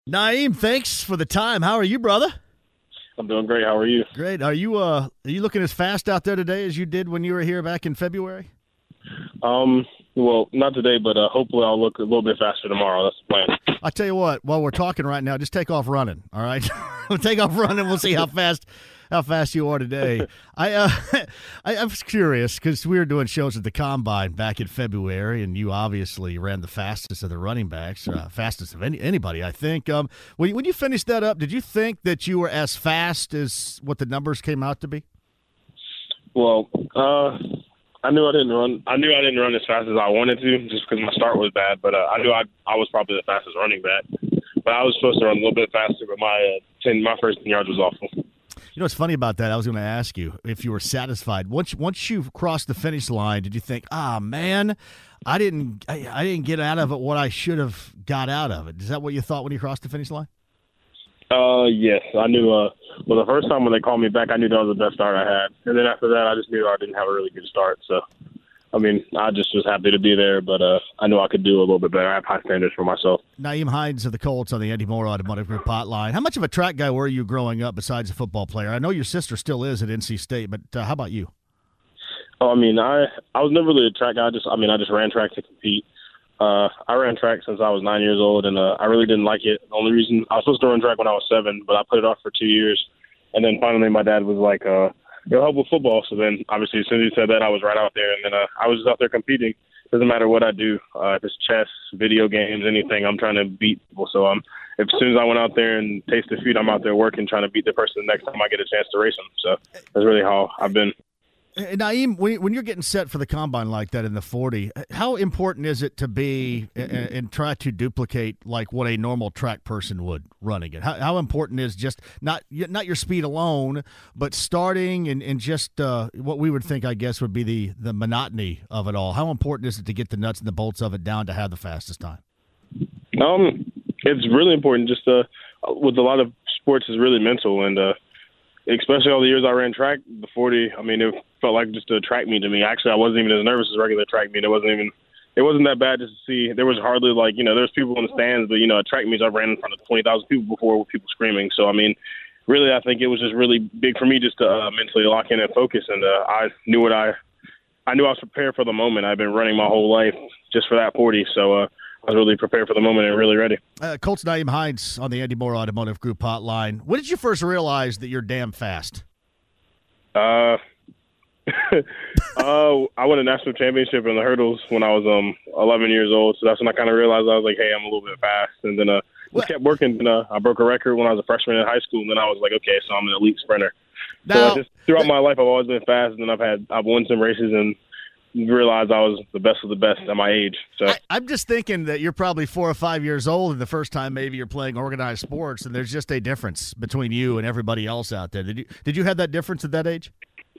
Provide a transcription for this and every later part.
Naeem, thanks for the time. How are you, brother? I'm doing great. How are you? Great. Are you looking as fast out there today as you did when you were here back in February? Well, not today, but hopefully I'll look a little bit faster tomorrow. That's the plan. I tell you what, while we're talking right now, just take off running. All right, we'll take off running. We'll see how fast you are today. I was curious because we were doing shows at the Combine back in February, and you obviously ran the fastest of the running backs, fastest of anybody, I think. When you finished that up, did you think that you were as fast as what the numbers came out to be? Well, I knew I didn't run. I knew I didn't run as fast as I wanted to, just because my start was bad. But I knew I was probably the fastest running back. But I was supposed to run a little bit faster. But my first 10 yards was awful. You know what's funny about that? I was going to ask you if you were satisfied once you crossed the finish line. Did you think, man, I didn't get out of it what I should have got out of it? Is that what you thought when you crossed the finish line? Yes, I knew. Well, the first time when they called me back, I knew that was the best start I had. And then after that, I just knew I didn't have a really good start. So, I mean, I just was happy to be there, but I knew I could do a little bit better. I have high standards for myself. Naeem Hines of the Colts on the Andy Moore Automotive Group hotline. How much of a track guy were you growing up besides a football player? I know your sister still is at NC State, but how about you? Oh, I mean, I was never really a track guy. I just ran track to compete. I ran track since I was 9 years old, and I really didn't like it. The only reason I was supposed to run track when I was 7, but I put it off for 2 years. And then finally my dad was like, you'll help with football. So then obviously as soon as he said that, I was right out there. And then I was just out there competing. Doesn't matter what I do. If it's chess, video games, anything, I'm trying to beat people. So as soon as I went out there and tasted defeat, I'm out there working, trying to beat the person the next time I get a chance to race them. So that's really how I've been. Naeem, when you're getting set for the Combine like that in the 40, how important is it to be and try to duplicate like what a normal track person would running it? How important is just not your speed alone, but starting and just what we would think, I guess, would be the monotony of it all? How important is it to get the nuts and the bolts of it down to have the fastest time? It's really important. Just with a lot of sports, is really mental, and especially all the years I ran track, the 40, I mean, it felt like just a track meet to me. Actually, I wasn't even as nervous as a regular track meet. It wasn't that bad just to see. There was hardly there's people in the stands, but, at track meets I've ran in front of 20,000 people before with people screaming. So, I mean, really, I think it was just really big for me just to mentally lock in and focus. And I knew I was prepared for the moment. I've been running my whole life just for that 40. So, I was really prepared for the moment and really ready. Colts Naeem Hines on the Andy Moore Automotive Group hotline. When did you first realize that you're damn fast? I won a national championship in the hurdles when I was 11 years old. So that's when I kind of realized I was like, hey, I'm a little bit fast. And then just kept working. And I broke a record when I was a freshman in high school. And then I was like, okay, so I'm an elite sprinter. Now, so throughout my life, I've always been fast. And then I've won some races and realized I was the best of the best at my age. So I'm just thinking that you're probably 4 or 5 years old, and the first time maybe you're playing organized sports, and there's just a difference between you and everybody else out there. Did you have that difference at that age?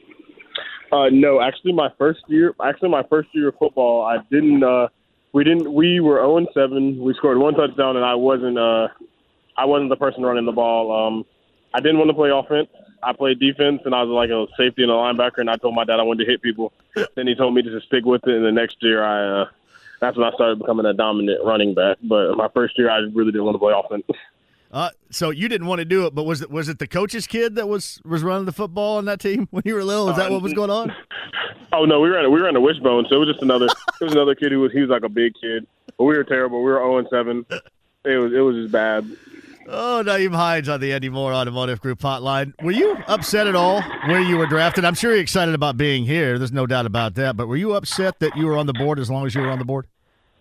No, actually, my first year of football, I didn't. We were 0-7. We scored one touchdown, and I wasn't the person running the ball. I didn't want to play offense. I played defense, and I was like a safety and a linebacker, and I told my dad I wanted to hit people. Then he told me to just stick with it, and the next year that's when I started becoming a dominant running back. But my first year, I really didn't want to play offense. So you didn't want to do it, but was it the coach's kid that was running the football on that team when you were little? Is that what was going on? Oh no, we ran a wishbone, so it was just another kid he was like a big kid, but we were terrible. We were 0-7. It was just bad. Oh, Naeem Hines on the Andy Moore Automotive Group hotline. Were you upset at all where you were drafted? I'm sure you're excited about being here. There's no doubt about that. But were you upset that you were on the board as long as you were on the board?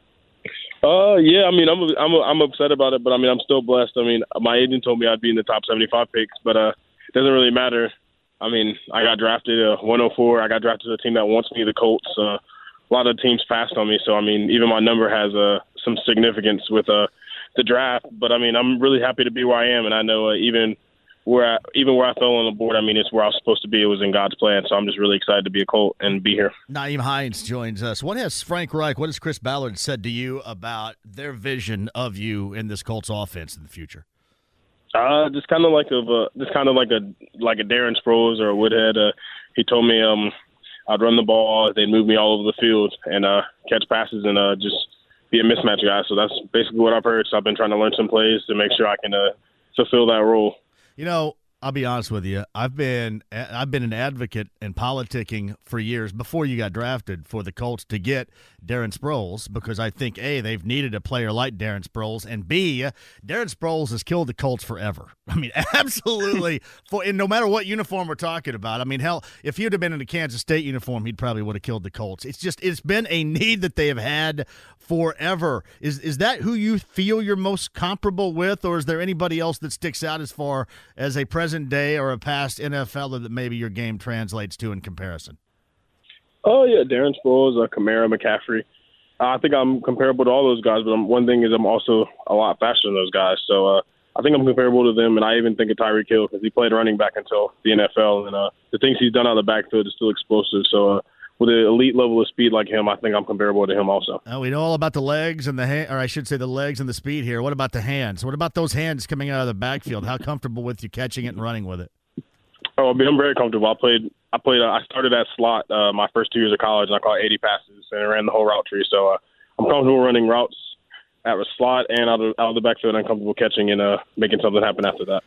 Yeah. I mean, I'm upset about it, but I mean, I'm still blessed. I mean, my agent told me I'd be in the top 75 picks, but it doesn't really matter. I mean, I got drafted 104. I got drafted to a team that wants me, the Colts. A lot of teams passed on me, so I mean, even my number has some significance with the draft. But I mean, I'm really happy to be where I am, and I know even where I fell on the board, I mean, it's where I was supposed to be. It was in God's plan, so I'm just really excited to be a Colt and be here. Naeem Hines joins us. What has Frank Reich, what has Chris Ballard said to you about their vision of you in this Colts offense in the future? Just kind of like a Darren Sproles or a Woodhead. He told me I'd run the ball, they'd move me all over the field and catch passes and just be a mismatch guy. So that's basically what I've heard. So I've been trying to learn some plays to make sure I can fulfill that role. You know, I'll be honest with you. I've been an advocate and politicking for years before you got drafted for the Colts to get Darren Sproles, because I think A, they've needed a player like Darren Sproles, and B, Darren Sproles has killed the Colts forever. I mean, absolutely. And no matter what uniform we're talking about, I mean, hell, if he'd have been in a Kansas State uniform, he probably would have killed the Colts. It's been a need that they have had forever. Is that who you feel you're most comparable with, or is there anybody else that sticks out as far as a present day or a past NFLer that maybe your game translates to in comparison? Oh, yeah, Darren Sproles, Kamara, McCaffrey. I think I'm comparable to all those guys, but one thing is I'm also a lot faster than those guys. So I think I'm comparable to them, and I even think of Tyreek Hill because he played running back until the NFL, and the things he's done out of the backfield is still explosive. So with an elite level of speed like him, I think I'm comparable to him also. We know all about the legs and or I should say the legs and the speed here. What about the hands? What about those hands coming out of the backfield? How comfortable with you catching it and running with it? Oh, I mean, I'm very comfortable. I started at slot my first 2 years of college, and I caught 80 passes and ran the whole route tree. So I'm comfortable running routes at the slot and out of the backfield. I'm comfortable catching and making something happen after that.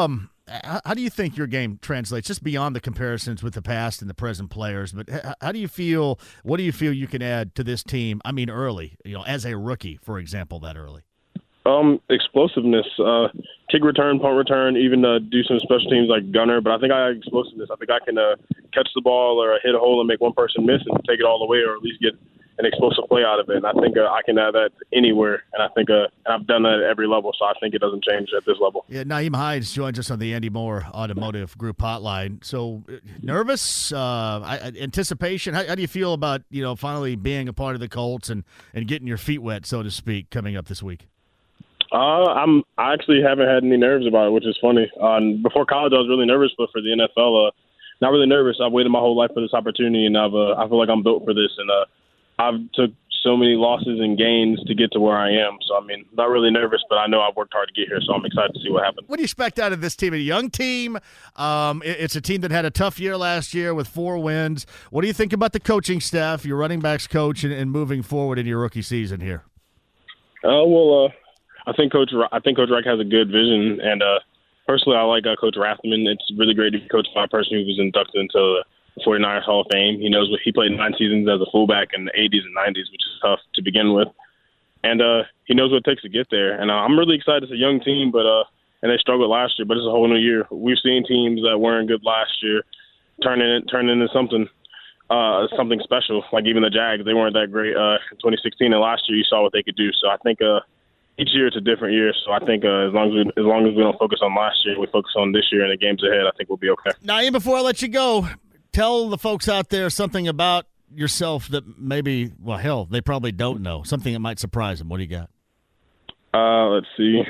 How do you think your game translates, just beyond the comparisons with the past and the present players? But how do you feel? What do you feel you can add to this team? I mean, early, as a rookie, for example, that early. Explosiveness, kick return, punt return, even do some special teams like gunner. But I think I have explosiveness. I think I can catch the ball or hit a hole and make one person miss and take it all the way, or at least get an explosive play out of it. And I think I can add that anywhere. And I think and I've done that at every level, so I think it doesn't change at this level. Yeah, Nyheim Hines joins us on the Andy Moore Automotive Group hotline. So nervous, anticipation. How do you feel about finally being a part of the Colts and getting your feet wet, so to speak, coming up this week? I actually haven't had any nerves about it, which is funny. Before college, I was really nervous, but for the NFL, not really nervous. I've waited my whole life for this opportunity, and I feel like I'm built for this. And I've took so many losses and gains to get to where I am. So, I mean, not really nervous, but I know I've worked hard to get here, so I'm excited to see what happens. What do you expect out of this team? A young team. It's a team that had a tough year last year with 4 wins. What do you think about the coaching staff, your running backs coach, and moving forward in your rookie season here? I think Coach Reich has a good vision, and personally, I like Coach Rathman. It's really great to be coached by a person who was inducted into the 49ers Hall of Fame. He knows he played 9 seasons as a fullback in the 80s and 90s, which is tough to begin with, and he knows what it takes to get there. And I'm really excited. It's a young team, but and they struggled last year, but it's a whole new year. We've seen teams that weren't good last year turn into something special. Like even the Jags, they weren't that great in 2016, and last year you saw what they could do. So I think each year it's a different year. So I think as long as we don't focus on last year, we focus on this year and the games ahead, I think we'll be okay. Naeem, before I let you go, tell the folks out there something about yourself that maybe, they probably don't know. Something that might surprise them. What do you got? Let's see.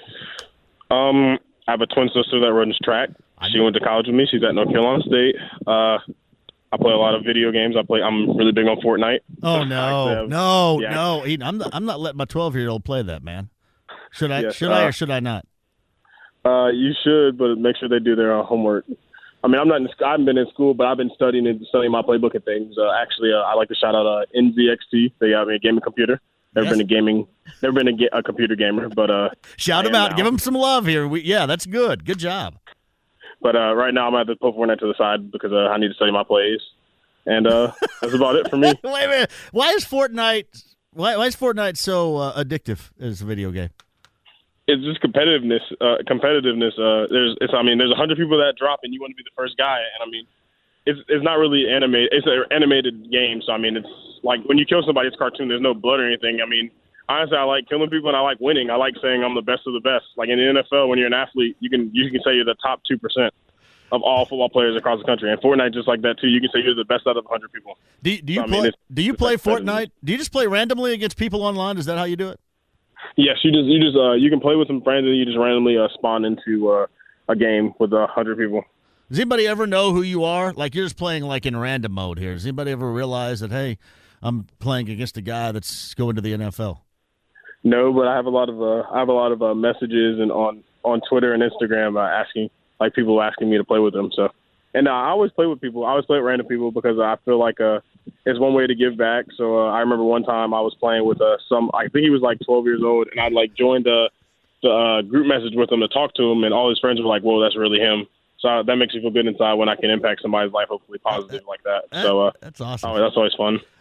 I have a twin sister that runs track. She went to college with me. She's at North Carolina State. I play a lot of video games. I'm really big on Fortnite. Oh no! I'm not letting my 12-year-old play that, man. Should I? Should I or should I not? You should, but make sure they do their homework. I mean, I haven't been in school, but I've been studying my playbook and things. Actually, I like to shout out NZXT. They got me a gaming computer. Never been a computer gamer, but shout them out. Give them some love here. That's good. Good job. But right now I'm at the put Fortnite to the side because I need to study my plays, and that's about it for me. Wait a minute. Why is Fortnite so addictive as a video game? It's just competitiveness. There's 100 people that drop, and you want to be the first guy. And I mean, it's not really animated. It's an animated game, so I mean, it's like when you kill somebody, it's cartoon. There's no blood or anything. I mean, honestly, I like killing people and I like winning. I like saying I'm the best of the best. Like in the NFL, when you're an athlete, you can say you're the top 2% of all football players across the country. And Fortnite just like that too. You can say you're the best out of 100 people. Do you play Fortnite? Do you just play randomly against people online? Is that how you do it? Yes, you can play with some friends and you just randomly spawn into a game with 100 people. Does anybody ever know who you are? Like you're just playing like in random mode here. Does anybody ever realize that, hey, I'm playing against a guy that's going to the NFL? No, but I have a lot of messages and on Twitter and Instagram asking me to play with them. So, And I always play with people. I always play with random people because I feel like it's one way to give back. So I remember one time I was playing with I think he was like 12 years old, and I like joined the group message with him to talk to him, and all his friends were like, "Whoa, that's really him." So that makes me feel good inside when I can impact somebody's life, hopefully positive like that. So that's awesome. That's always fun.